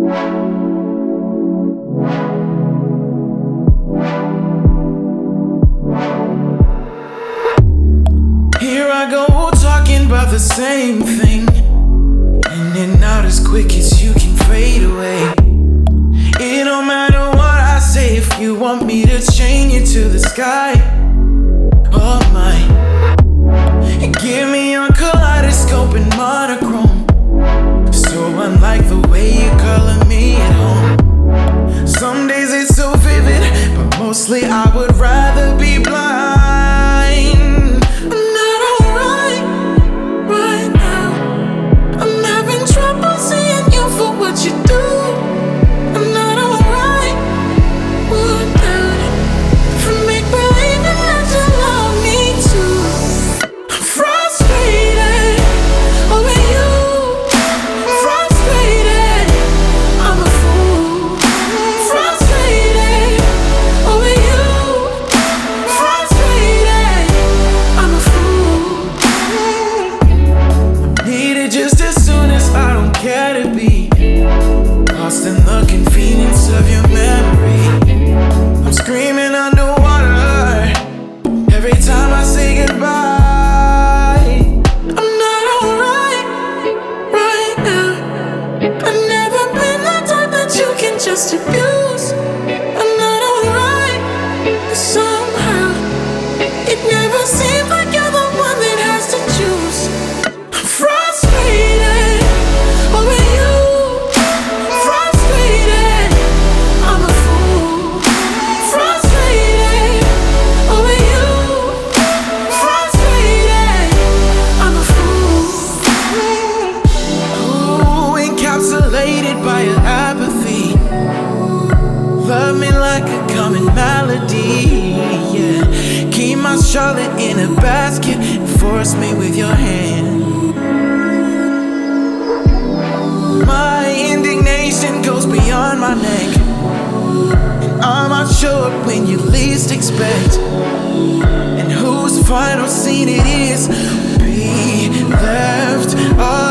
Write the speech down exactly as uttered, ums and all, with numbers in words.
Here I go talking about the same thing, in and out as quick as you can fade away. It don't matter what I say if you want me to chain you to the sky. Oh my, give me your kaleidoscope and monochrome, so unlike the way you color me at home. Some days it's so vivid, but mostly I would rather be blind. I'm not alright right now. I'm having trouble seeing you for what you do. I'm not alright without it. From make believing that you love me too. I'm frustrated over you. Frustrated, I'm a fool. Frustrated over you. Frustrated, I'm a fool. Need it just as soon as I don't care to be lost in the convenience of your memory. I'm screaming underwater every time I say goodbye. I'm not alright right now. I've never been the type that you can just abuse. I'm not alright, but somehow it never seems like you're the one that has to choose. I'm frustrated over you. Frustrated, I'm a fool. Frustrated over you. Frustrated, I'm a fool. Oh, encapsulated by your apathy. Love me like a common melody, yeah. Keep my Charlotte in a basket and force me with your hand. My indignation goes beyond my neck, and I might show up when you least expect. And whose final scene it is will be left